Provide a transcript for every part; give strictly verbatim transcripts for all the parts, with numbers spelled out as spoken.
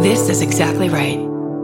This is exactly right.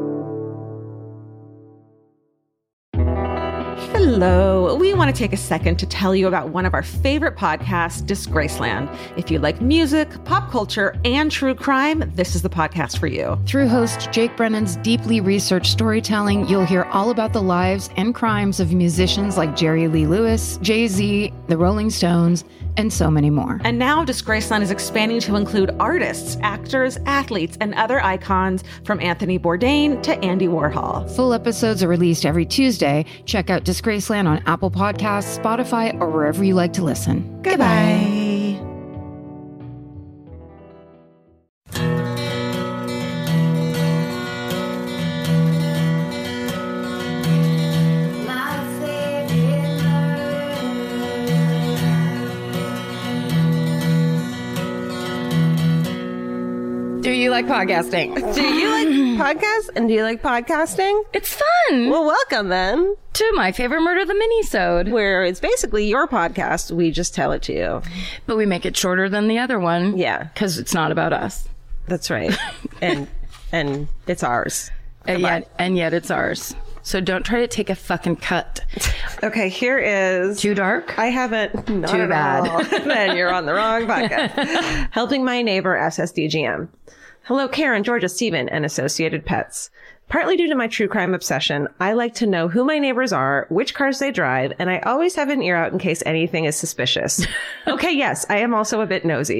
Hello. We want to take a second to tell you about one of our favorite podcasts, Disgraceland. If you like music, pop culture, and true crime, this is the podcast for you. Through host Jake Brennan's deeply researched storytelling, you'll hear all about the lives and crimes of musicians like Jerry Lee Lewis, Jay-Z, the Rolling Stones, and so many more. And now Disgraceland is expanding to include artists, actors, athletes, and other icons from Anthony Bourdain to Andy Warhol. Full episodes are released every Tuesday. Check out Disgraceland on Apple Podcasts, Spotify, or wherever you like to listen. Goodbye. Goodbye. Do you like podcasting? Do you like podcasts? And do you like podcasting? It's fun. Well, welcome then to My Favorite Murder, the Minisode, where it's basically your podcast. We just tell it to you, but we make it shorter than the other one. Yeah, because it's not about us. That's right, and and it's ours. And yet, and yet it's ours. So don't try to take a fucking cut. Okay, here is... Too dark? I haven't... Not Too bad. Then you're on the wrong podcast. Helping my neighbor, S S D G M. Hello, Karen, Georgia, Stephen, and associated pets. Partly due to my true crime obsession, I like to know who my neighbors are, which cars they drive, and I always have an ear out in case anything is suspicious. Okay, yes, I am also a bit nosy.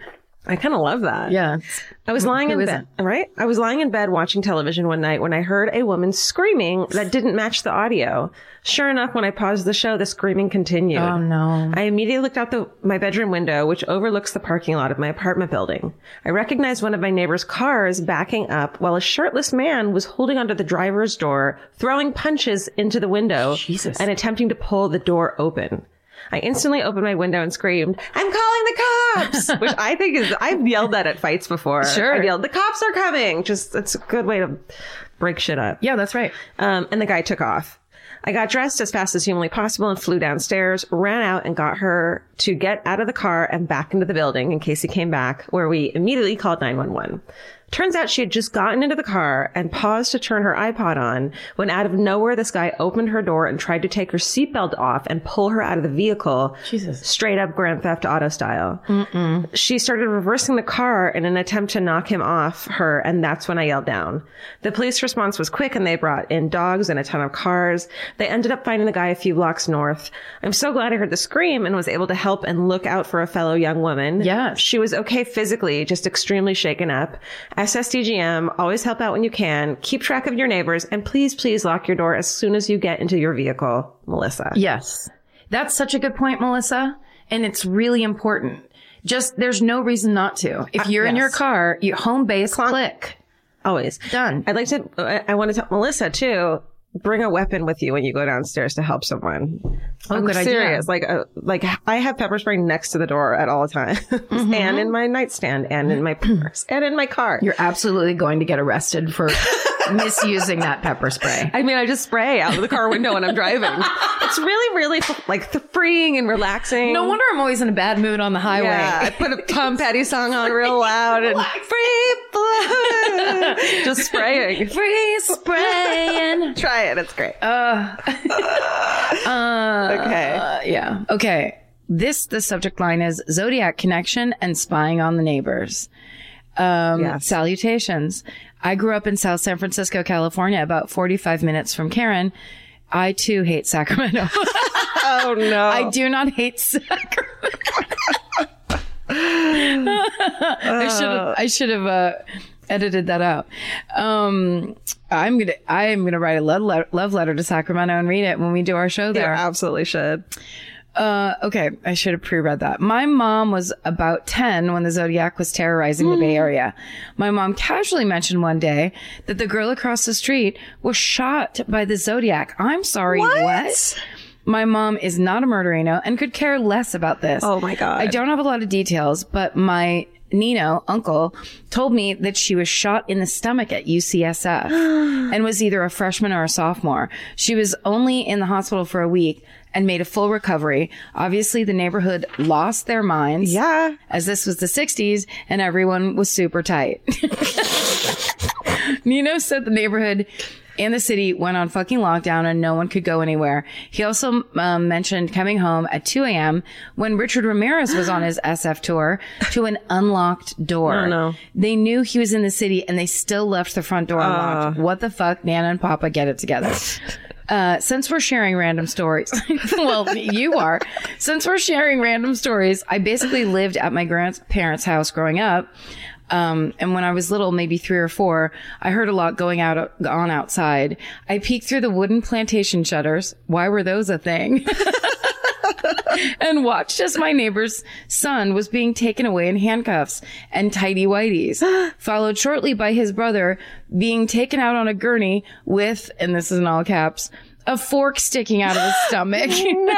I kind of love that. Yeah. I was lying Who in bed, right? I was lying in bed watching television one night when I heard a woman screaming that didn't match the audio. Sure enough, when I paused the show, the screaming continued. Oh, no. I immediately looked out the, my bedroom window, which overlooks the parking lot of my apartment building. I recognized one of my neighbor's cars backing up while a shirtless man was holding onto the driver's door, throwing punches into the window Jesus. and attempting to pull the door open. I instantly opened my window and screamed, "I'm calling the cops!" Which I think is, I've yelled that at fights before. Sure. I've yelled, "The cops are coming!" Just, it's a good way to break shit up. Yeah, that's right. Um, and the guy took off. I got dressed as fast as humanly possible and flew downstairs, ran out and got her to get out of the car and back into the building in case he came back, where we immediately called nine one one. Turns out she had just gotten into the car and paused to turn her iPod on when out of nowhere this guy opened her door and tried to take her seatbelt off and pull her out of the vehicle. Jesus. Straight up Grand Theft Auto style. Mm-mm. She started reversing the car in an attempt to knock him off her, and that's when I yelled down. The police response was quick and they brought in dogs and a ton of cars. They ended up finding the guy a few blocks north. I'm so glad I heard the scream and was able to help and look out for a fellow young woman. Yes. She was okay physically, just extremely shaken up. S S D G M, always help out when you can. Keep track of your neighbors, and please, please lock your door as soon as you get into your vehicle. Melissa. Yes. That's such a good point, Melissa. And it's really important. Just, there's no reason not to. If you're uh, yes. in your car, you home base, Clonk. Click. Always. Done. I'd like to, I, I want to tell Melissa too, bring a weapon with you when you go downstairs to help someone. Oh, I'm good serious. idea. Like, uh, like I have pepper spray next to the door at all times, mm-hmm. and in my nightstand, and in my purse, and in my car. You're absolutely going to get arrested for misusing that pepper spray. I mean, I just spray out of the car window when I'm driving. It's really, really like freeing and relaxing. No wonder I'm always in a bad mood on the highway. Yeah, I put a Tom Petty song on real loud and free blood. Just spraying. Free spraying. Try it. It's great. Uh, uh, okay. Uh, yeah. Okay. This, the subject line is Zodiac Connection and Spying on the Neighbors. Um, yes. Salutations. I grew up in South San Francisco, California, about forty-five minutes from Karen. I too hate Sacramento. Oh no. I do not hate Sacramento. I should have, I should have, uh, edited that out. Um, I'm gonna, I am gonna write a love letter, love letter to Sacramento and read it when we do our show there. You absolutely should. Uh, okay. I should have pre-read that. My mom was about ten when the Zodiac was terrorizing the Bay Area. My mom casually mentioned one day that the girl across the street was shot by the Zodiac. I'm sorry. What? what? My mom is not a murderino and could care less about this. Oh my God. I don't have a lot of details, but my Nino, uncle, told me that she was shot in the stomach at U C S F and was either a freshman or a sophomore. She was only in the hospital for a week and made a full recovery. Obviously, the neighborhood lost their minds. Yeah. As this was the sixties and everyone was super tight. Nino said the neighborhood and the city went on fucking lockdown and no one could go anywhere. He also um, mentioned coming home at two a.m. when Richard Ramirez was on his S F tour to an unlocked door. Oh, no. They knew he was in the city and they still left the front door unlocked. Uh. What the fuck? Nana and Papa, get it together. Uh, since we're sharing random stories, well, you are. Since we're sharing random stories, I basically lived at my grandparents' house growing up. Um, and when I was little, maybe three or four, I heard a lot going out on outside. I peeked through the wooden plantation shutters. Why were those a thing? And watched as my neighbor's son was being taken away in handcuffs and tighty whities, followed shortly by his brother being taken out on a gurney with, and this is in all caps, a fork sticking out of his stomach.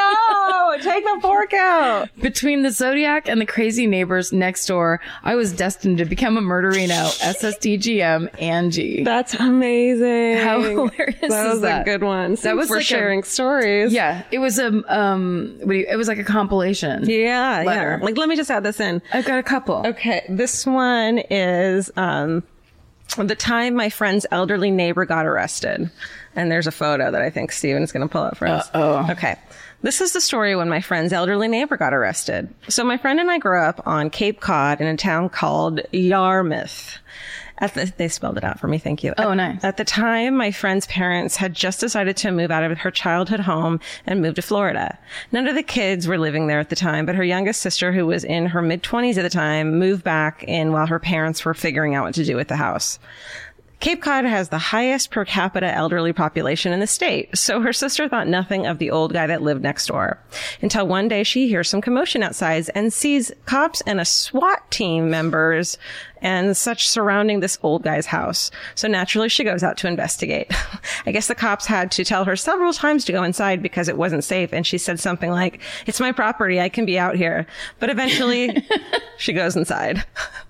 No, take the fork out. Between the Zodiac and the crazy neighbors next door, I was destined to become a murderino. S S D G M, Angie. That's amazing. How hilarious That is was that? a good one. That was We're like a- sharing stories. Yeah, it was a um, what do you, it was like a compilation. Yeah, Letter. yeah. Like, let me just add this in. I've got a couple. Okay, this one is um, the time my friend's elderly neighbor got arrested. And there's a photo that I think Steven's going to pull up for us. Uh-oh. Okay. This is the story when my friend's elderly neighbor got arrested. So my friend and I grew up on Cape Cod in a town called Yarmouth. At the, they spelled it out for me. Thank you. Oh, At- nice. At the time, my friend's parents had just decided to move out of her childhood home and move to Florida. None of the kids were living there at the time, but her youngest sister, who was in her mid-twenties at the time, moved back in while her parents were figuring out what to do with the house. Cape Cod has the highest per capita elderly population in the state, so her sister thought nothing of the old guy that lived next door. Until one day she hears some commotion outside and sees cops and a SWAT team members and such surrounding this old guy's house. So naturally she goes out to investigate. I guess the cops had to tell her several times to go inside because it wasn't safe, and she said something like, "It's my property, I can be out here." But eventually she goes inside.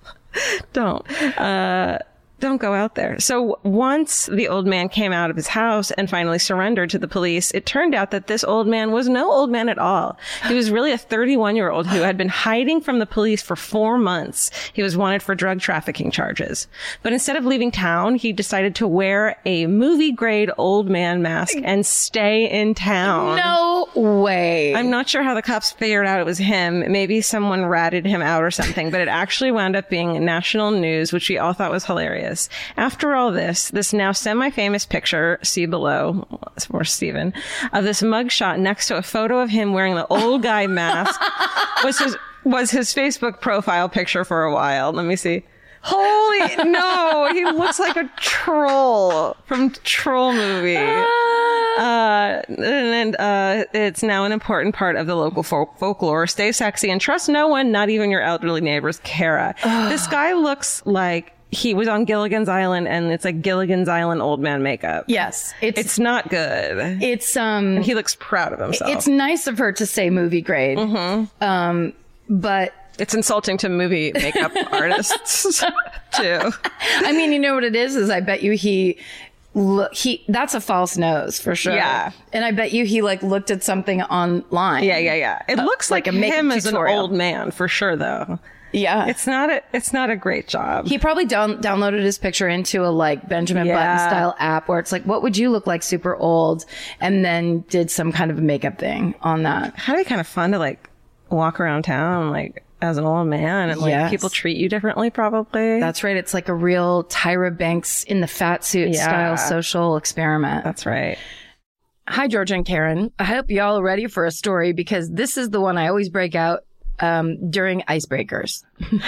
Don't. Uh, Don't go out there. So once the old man came out of his house and finally surrendered to the police, it turned out that this old man was no old man at all. He was really a thirty-one-year-old who had been hiding from the police for four months. He was wanted for drug trafficking charges. But instead of leaving town, he decided to wear a movie-grade old man mask and stay in town. No way. I'm not sure how the cops figured out it was him. Maybe someone ratted him out or something, but it actually wound up being national news, which we all thought was hilarious. After all this, this now semi-famous picture, see below, for Steven, of this mugshot next to a photo of him wearing the old guy mask was his, was his Facebook profile picture for a while. Let me see. Holy, no, he looks like a troll from Troll movie. Uh, and uh, it's now an important part of the local folk- folklore. Stay sexy and trust no one, not even your elderly neighbors, Kara. This guy looks like he was on Gilligan's Island, and it's like Gilligan's Island old man makeup. yes, it's It's not good. it's um He looks proud of himself. it's nice of her to say movie grade. Mm-hmm. Um, but It's insulting to movie makeup artists, too. I mean, you know what it is? Is I bet you he. Look, he that's a false nose for sure. Yeah. And I bet you he like looked at something online. Yeah, yeah, yeah. It looks like, like a makeup him as an tutorial. old man, for sure, though. Yeah. It's not a, it's not a great job. He probably down, downloaded his picture into a like Benjamin Yeah. Button style app where it's like, what would you look like super old? And then did some kind of a makeup thing on that. That'd be kind of fun to like walk around town like as an old man, and like Yes. people treat you differently, probably. That's right. It's like a real Tyra Banks in the fat suit Yeah. style social experiment. That's right. Hi, Georgia and Karen. I hope y'all are ready for a story because this is the one I always break out um, during icebreakers.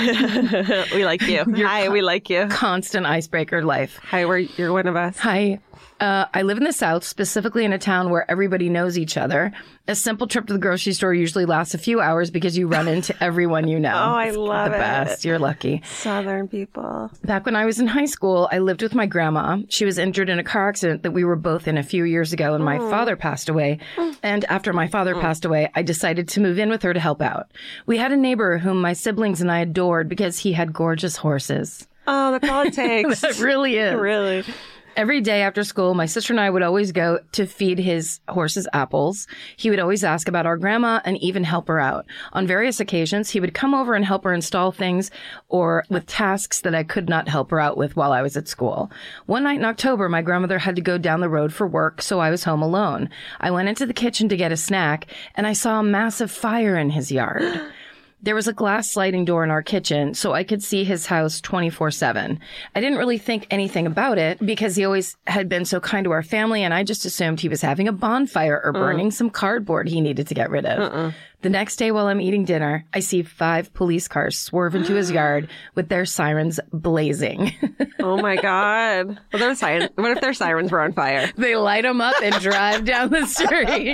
We like you. Hi, we like you. Constant icebreaker life. Hi, we're, you're one of us. Hi. Uh, I live in the South, specifically in a town where everybody knows each other. A simple trip to the grocery store usually lasts a few hours because you run into everyone you know. Oh, I It's love the it. best. You're lucky. Southern people. Back when I was in high school, I lived with my grandma. She was injured in a car accident that we were both in a few years ago, and my father passed away. And after my father passed away, I decided to move in with her to help out. We had a neighbor whom my siblings and I adored because he had gorgeous horses. Oh, that's all it takes. It really is. Really. Every day after school, my sister and I would always go to feed his horses apples. He would always ask about our grandma and even help her out. On various occasions, he would come over and help her install things or with tasks that I could not help her out with while I was at school. One night in October, my grandmother had to go down the road for work, so I was home alone. I went into the kitchen to get a snack, and I saw a massive fire in his yard. There was a glass sliding door in our kitchen, so I could see his house twenty-four seven. I didn't really think anything about it because he always had been so kind to our family, and I just assumed he was having a bonfire or burning uh. some cardboard he needed to get rid of. Uh-uh. The next day while I'm eating dinner, I see five police cars swerve into his yard with their sirens blazing. Oh, my God. Well, their sirens, what if their sirens were on fire? They light them up and drive down the street.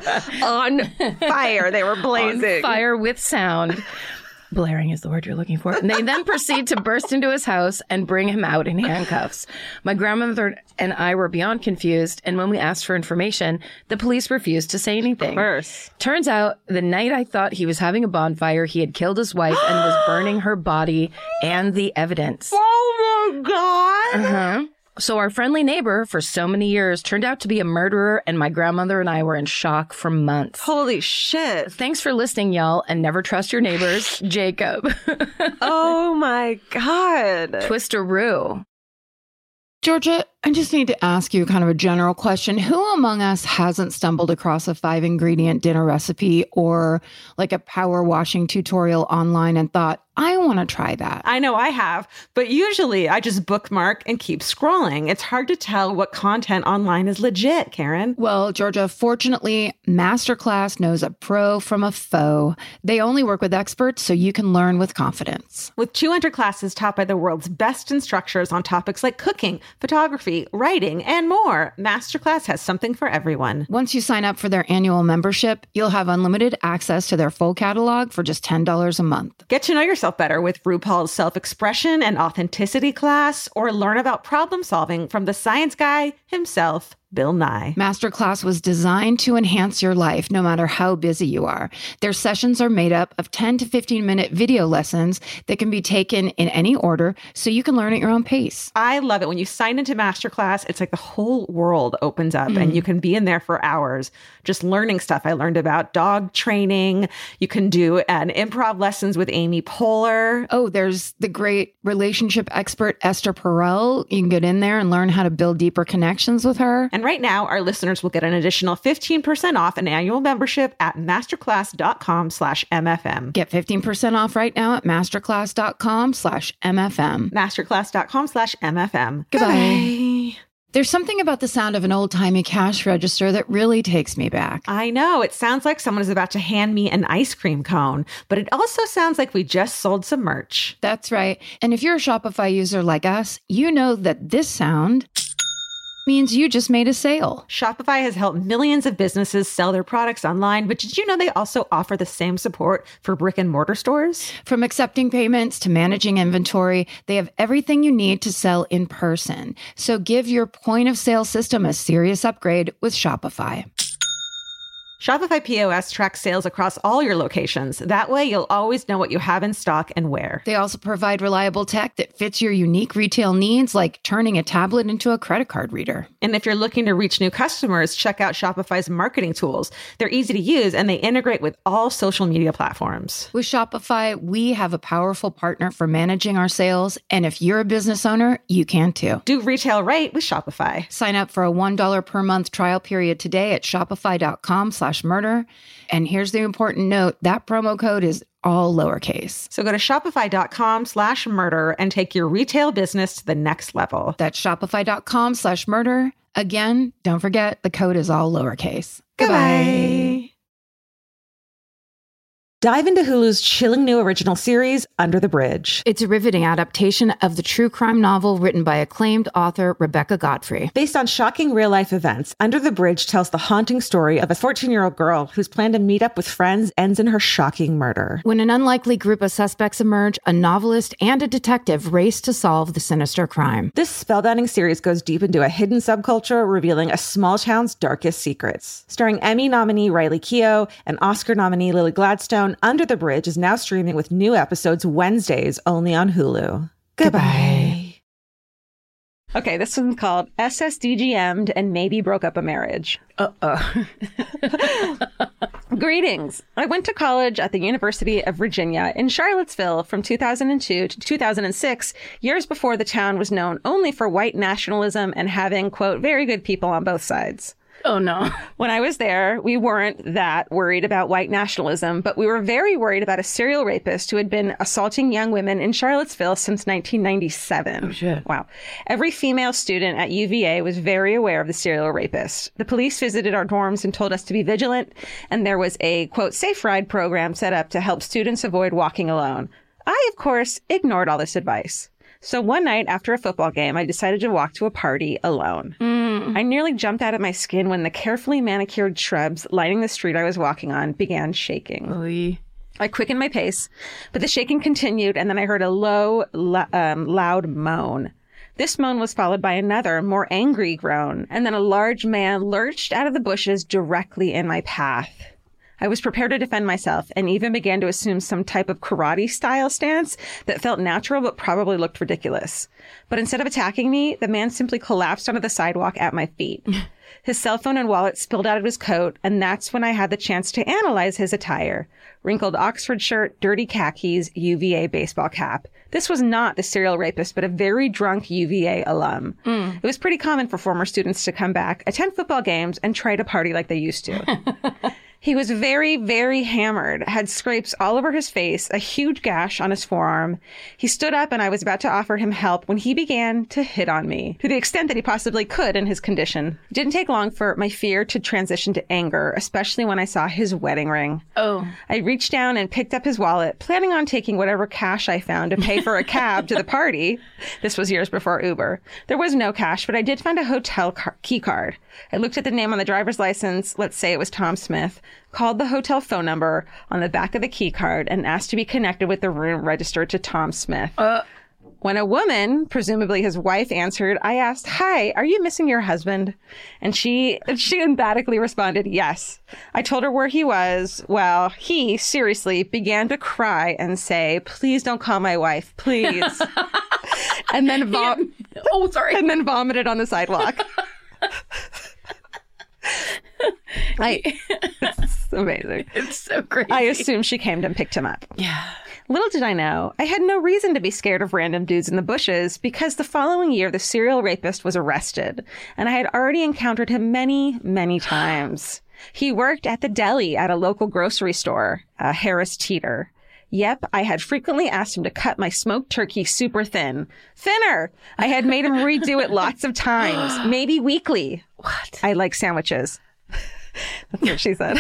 On fire. They were blazing. On fire with sound. Blaring is the word you're looking for. And they then proceed to burst into his house and bring him out in handcuffs. My grandmother and I were beyond confused, and when we asked for information, the police refused to say anything. Of course. Turns out, the night I thought he was having a bonfire, he had killed his wife and was burning her body and the evidence. Oh, my God. Uh-huh. So our friendly neighbor for so many years turned out to be a murderer, and my grandmother and I were in shock for months. Holy shit. Thanks for listening, y'all, and never trust your neighbors. Jacob. Oh, my God. Twisteroo. Georgia, I just need to ask you kind of a general question. Who among us hasn't stumbled across a five ingredient dinner recipe or like a power washing tutorial online and thought, I want to try that? I know I have, but usually I just bookmark and keep scrolling. It's hard to tell what content online is legit, Karen. Well, Georgia, fortunately, Masterclass knows a pro from a foe. They only work with experts so you can learn with confidence. With two hundred classes taught by the world's best instructors on topics like cooking, photography, writing, and more, Masterclass has something for everyone. Once you sign up for their annual membership, you'll have unlimited access to their full catalog for just ten dollars a month. Get to know yourself better with RuPaul's self-expression and authenticity class, or learn about problem solving from the science guy himself, Bill Nye. Masterclass was designed to enhance your life, no matter how busy you are. Their sessions are made up of ten to fifteen minute video lessons that can be taken in any order so you can learn at your own pace. I love it. When you sign into Masterclass, it's like the whole world opens up mm. and you can be in there for hours just learning stuff. I learned about dog training. You can do an improv lessons with Amy Poehler. Oh, there's the great relationship expert, Esther Perel. You can get in there and learn how to build deeper connections with her. And right now, our listeners will get an additional fifteen percent off an annual membership at masterclass.com slash MFM. Get fifteen percent off right now at masterclass.com slash MFM. Masterclass.com slash MFM. Goodbye. Goodbye. There's something about the sound of an old-timey cash register that really takes me back. I know. It sounds like someone is about to hand me an ice cream cone, but it also sounds like we just sold some merch. That's right. And if you're a Shopify user like us, you know that this sound means you just made a sale. Shopify has helped millions of businesses sell their products online, but did you know they also offer the same support for brick and mortar stores? From accepting payments to managing inventory, they have everything you need to sell in person. So give your point of sale system a serious upgrade with Shopify. Shopify P O S tracks sales across all your locations. That way, you'll always know what you have in stock and where. They also provide reliable tech that fits your unique retail needs, like turning a tablet into a credit card reader. And if you're looking to reach new customers, check out Shopify's marketing tools. They're easy to use, and they integrate with all social media platforms. With Shopify, we have a powerful partner for managing our sales. And if you're a business owner, you can too. Do retail right with Shopify. Sign up for a one dollar per month trial period today at shopify.com slash murder. And here's the important note, that promo code is all lowercase. So go to shopify.com slash murder and take your retail business to the next level. That's shopify.com slash murder. Again, don't forget, the code is all lowercase. Goodbye. Goodbye. Dive into Hulu's chilling new original series, Under the Bridge. It's a riveting adaptation of the true crime novel written by acclaimed author Rebecca Godfrey. Based on shocking real-life events, Under the Bridge tells the haunting story of a fourteen-year-old girl whose plan to meet up with friends ends in her shocking murder. When an unlikely group of suspects emerge, a novelist and a detective race to solve the sinister crime. This spellbinding series goes deep into a hidden subculture, revealing a small town's darkest secrets. Starring Emmy nominee Riley Keough and Oscar nominee Lily Gladstone, Under the Bridge is now streaming with new episodes Wednesdays only on Hulu. Goodbye. Okay, this one's called S S D G M'd and maybe broke up a marriage. Uh-oh. Greetings. I went to college at the University of Virginia in Charlottesville from two thousand two to two thousand six, years before the town was known only for white nationalism and having, quote, very good people on both sides. Oh, no. When I was there, we weren't that worried about white nationalism, but we were very worried about a serial rapist who had been assaulting young women in Charlottesville since nineteen ninety-seven. Oh, shit. Wow. Every female student at U V A was very aware of the serial rapist. The police visited our dorms and told us to be vigilant, and there was a, quote, safe ride program set up to help students avoid walking alone. I, of course, ignored all this advice. So one night after a football game, I decided to walk to a party alone. Mm. I nearly jumped out of my skin when the carefully manicured shrubs lining the street I was walking on began shaking. Oy. I quickened my pace, but the shaking continued, and then I heard a low, lo- um, loud moan. This moan was followed by another, more angry groan, and then a large man lurched out of the bushes directly in my path. I was prepared to defend myself and even began to assume some type of karate-style stance that felt natural but probably looked ridiculous. But instead of attacking me, the man simply collapsed onto the sidewalk at my feet. His cell phone and wallet spilled out of his coat, and that's when I had the chance to analyze his attire. Wrinkled Oxford shirt, dirty khakis, U V A baseball cap. This was not the serial rapist, but a very drunk U V A alum. Mm. It was pretty common for former students to come back, attend football games, and try to party like they used to. He was very, very hammered, had scrapes all over his face, a huge gash on his forearm. He stood up and I was about to offer him help when he began to hit on me, to the extent that he possibly could in his condition. It didn't take long for my fear to transition to anger, especially when I saw his wedding ring. Oh. I reached down and picked up his wallet, planning on taking whatever cash I found to pay for a cab to the party. This was years before Uber. There was no cash, but I did find a hotel car- key card. I looked at the name on the driver's license. Let's say it was Tom Smith. Called the hotel phone number on the back of the key card and asked to be connected with the room registered to Tom Smith. Uh, when a woman, presumably his wife, answered, I asked, "Hi, are you missing your husband?" And she she emphatically responded, "Yes." I told her where he was. Well, he seriously began to cry and say, "Please don't call my wife, please." and then vom- oh, sorry. and then vomited on the sidewalk. I, it's amazing. It's so crazy. I assume she came and picked him up. Yeah. Little did I know, I had no reason to be scared of random dudes in the bushes because the following year the serial rapist was arrested, and I had already encountered him many, many times. He worked at the deli at a local grocery store, uh, Harris Teeter. Yep, I had frequently asked him to cut my smoked turkey super thin. Thinner! I had made him redo it lots of times, maybe weekly. What? I like sandwiches. That's what she said.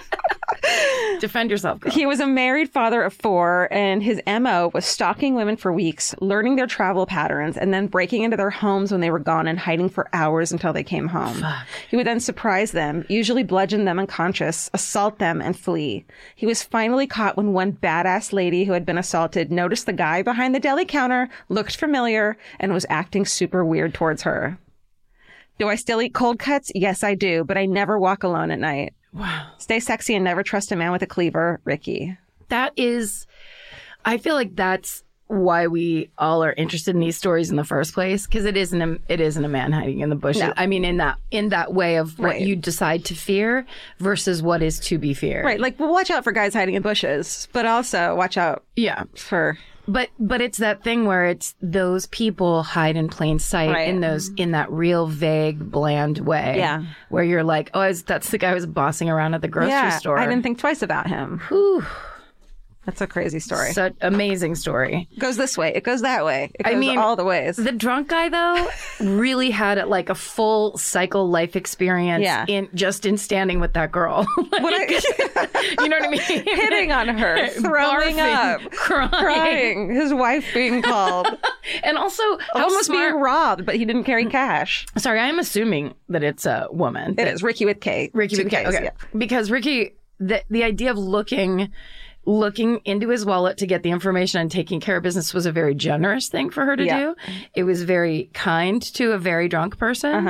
Defend yourself, girl. He was a married father of four, and his M O was stalking women for weeks, learning their travel patterns, and then breaking into their homes when they were gone and hiding for hours until they came home. Fuck. He would then surprise them, usually bludgeon them unconscious, assault them, and flee. He was finally caught when one badass lady who had been assaulted noticed the guy behind the deli counter, looked familiar, and was acting super weird towards her. Do I still eat cold cuts? Yes, I do, but I never walk alone at night. Wow. Stay sexy and never trust a man with a cleaver, Ricky. That is, I feel like that's why we all are interested in these stories in the first place, because it isn't a, it isn't a man hiding in the bushes. No. I mean, in that in that way of what Right. you decide to fear versus what is to be feared. Right, like, well, watch out for guys hiding in bushes, but also watch out Yeah. for... But but it's that thing where it's those people hide in plain sight Right. in those in that real vague, bland way. Yeah. Where you're like, oh, is, that's the guy who was bossing around at the grocery yeah, store. I didn't think twice about him. Whew. That's a crazy story. Such amazing story. It goes this way. It goes that way. It goes I mean, all the ways. The drunk guy, though, really had it like a full cycle life experience Yeah. in just in standing with that girl. Like, What I- you know what I mean? Hitting on her, throwing Barfing, up, crying. crying, his wife being called, And also, how almost smart- being robbed, but he didn't carry cash. Sorry, I'm assuming that it's a woman. It is Ricky with K. Ricky Two with K. Ks, Okay. yeah. Because Ricky, the the idea of looking looking into his wallet to get the information and taking care of business was a very generous thing for her to Yeah. do. It was very kind to a very drunk person. Uh-huh.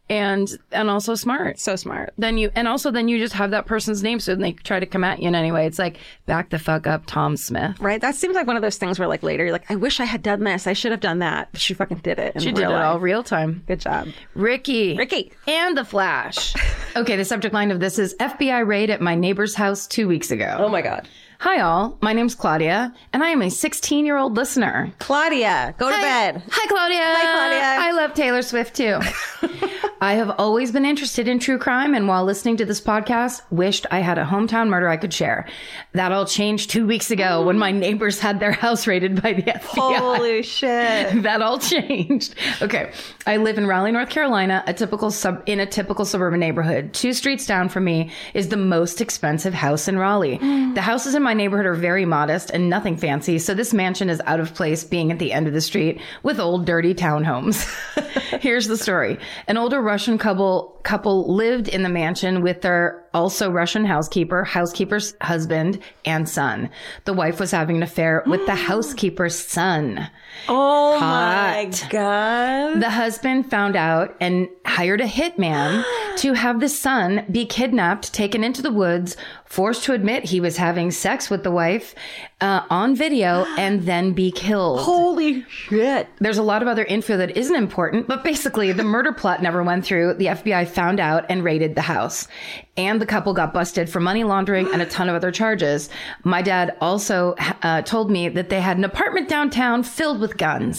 and and also smart. So smart. Then you and also then you just have that person's name, so then they try to come at you in any way. It's like, back the fuck up, Tom Smith. Right? That seems like one of those things where like later you're like, I wish I had done this. I should have done that. But she fucking did it. In She real did it life. all real time. Good job. Ricky. Ricky. And the Flash. Okay, the subject line of this is F B I raid at my neighbor's house two weeks ago. Oh my God. Hi all, my name's Claudia, and I am a sixteen-year-old listener. Claudia, go to Hi. bed. Hi, Claudia. Hi, Claudia. I love Taylor Swift, too. I have always been interested in true crime, and while listening to this podcast, wished I had a hometown murder I could share. That all changed two weeks ago when my neighbors had their house raided by the F B I. Holy shit. That all changed. Okay. I live in Raleigh, North Carolina, a typical sub in a typical suburban neighborhood. Two streets down from me is the most expensive house in Raleigh. The houses in my neighborhood are very modest and nothing fancy, so this mansion is out of place being at the end of the street with old dirty townhomes. Here's the story. An older Russian couple couple lived in the mansion with their also Russian housekeeper, housekeeper's husband, and son. The wife was having an affair with the housekeeper's son. Oh Hot. my God. The husband found out and hired a hitman to have the son be kidnapped, taken into the woods, forced to admit he was having sex with the wife uh, on video, and then be killed. Holy shit. There's a lot of other info that isn't important, but basically the murder plot never went through. The F B I found out and raided the house. And the couple got busted for money laundering and a ton of other charges. My dad also uh, told me that they had an apartment downtown filled with guns.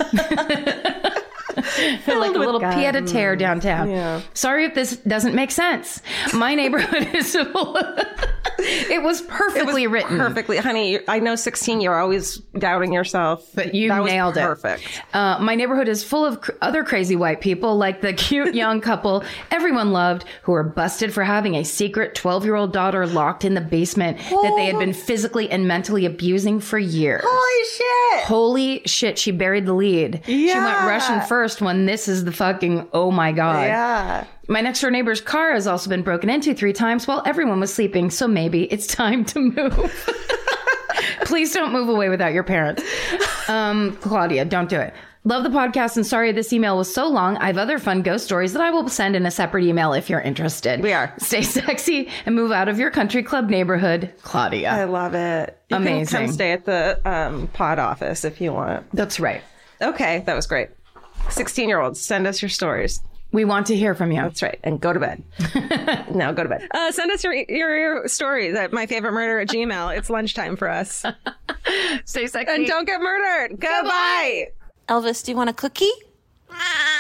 Like a with little guns. pied-a-terre downtown. Yeah. Sorry if this doesn't make sense. My neighborhood is full. It was perfectly written. Perfectly. Honey, I know sixteen, you're always doubting yourself. But you That was nailed it. Perfect. Uh, my neighborhood is full of cr- other crazy white people, like the cute young couple everyone loved, who were busted for having a secret twelve-year-old daughter locked in the basement that they had been physically and mentally abusing for years. Holy shit. Holy shit, she buried the lead. She went Yeah. Russian first when this is the fucking, oh my God. Yeah. My next door neighbor's car has also been broken into three times while everyone was sleeping, so maybe it's time to move. Please don't move away without your parents. Um, Claudia, don't do it. Love the podcast and sorry this email was so long. I have other fun ghost stories that I will send in a separate email if you're interested. We are. Stay sexy and move out of your country club neighborhood, Claudia. I love it. You Amazing. can come stay at the um, pod office if you want. That's right. Okay, that was great. sixteen-year-olds, send us your stories. We want to hear from you. That's right. And go to bed. Now go to bed. Uh, send us your, your, your stories at my favorite murder at Gmail. It's lunchtime for us. Stay sexy. And don't get murdered. Goodbye. Elvis, do you want a cookie?